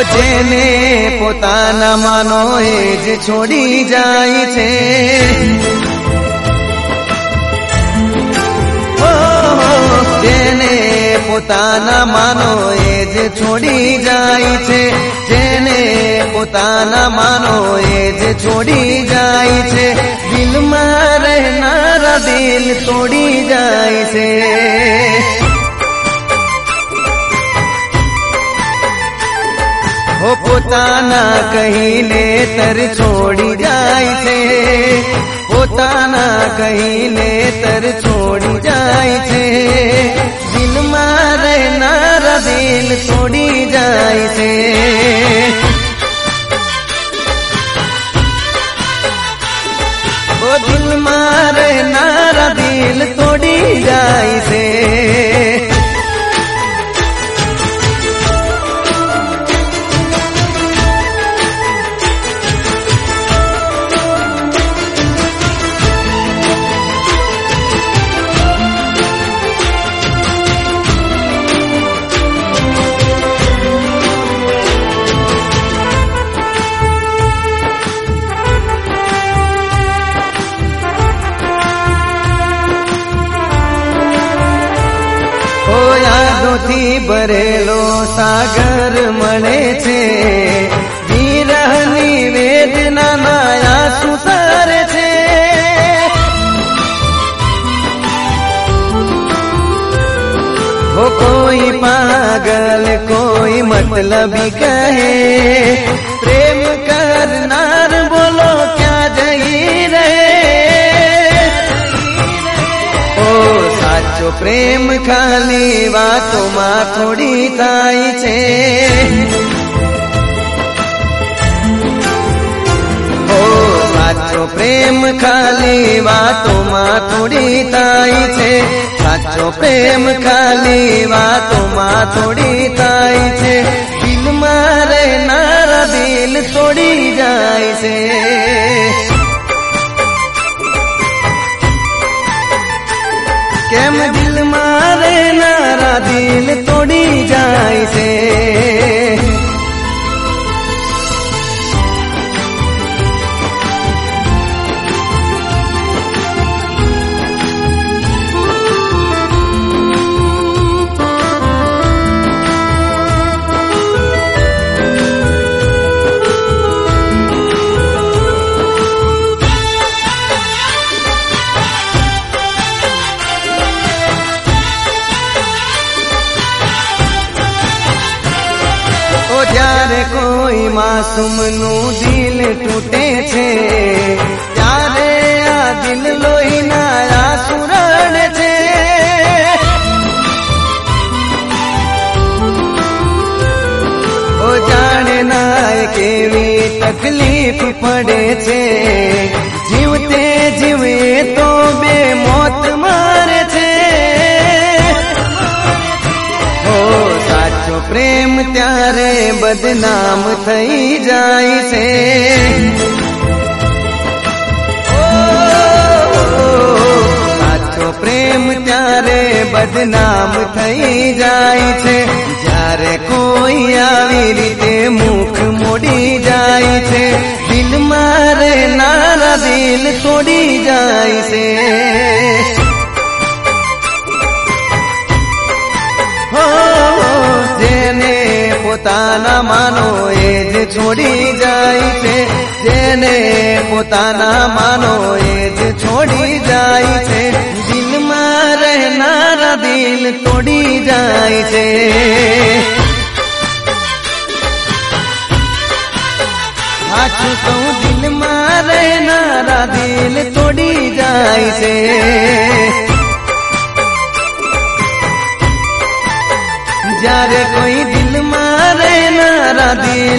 જેને પોતાના માનો એ જ છોડી જાય છે, જેને પોતાના માનો એ જ છોડી જાય છે, જેને પોતાના માનો એ જ છોડી જાય છે, દિલમાં રહેનારા દિલ તોડી જાય છે. પોતાના કહીને તર છોડી જાય છે, પોતાના કહીને તર છોડી જાય છે, દિલમાં રહેનારા દિલ તોડી જાય છે. દિલમાં રહેનારા દિલ તોડી જાય છે. યાદોથી ભરેલો સાગર મળે છે, વિરહની વેદનાના આંસુ તરે છે. કોઈ પાગલ કોઈ મતલબી કહે, પ્રેમ કરનાર બોલો ક્યાં જઈ રહે. સાચો પ્રેમ ખાલી વાતોમાં થોડી થાય છે, સાચો પ્રેમ ખાલી વાતોમાં થોડી થાય છે, સાચો પ્રેમ ખાલી વાતોમાં થોડી થાય છે, દિલમાં રહેનારા દિલ તોડી જાય છે. કેમ દિલમાં રહેનારા દિલ તોડી જાય છે. જ્યારે કોઈ માસૂમનું દિલ તૂટે છે, ત્યારે આ દિલ લોહીના આંસુ રડે છે. જાણે ના કેવી તકલીફ પડે છે, જીવતે જીવે તો બે મોત મારે છે. સાચો પ્રેમ ત્યારે બદનામ થઈ જાય છે, સાચો પ્રેમ ત્યારે બદનામ થઈ જાય છે, જ્યારે કોઈ આવી રીતે મુખ મોડી જાય છે, દિલમાં રહેનારા દિલ તોડી જાય છે. જેને પોતાના માનો એ જ છોડી જાય છે, જેને પોતાના માનો એ જ છોડી જાય છે, દિલમાં રહેનારા દિલ તોડી જાય છે. સાચું કહું દિલમાં રહેનારા દિલ તોડી જાય છે. જ્યારે કોઈ દિલમાં રહેનારા દિલ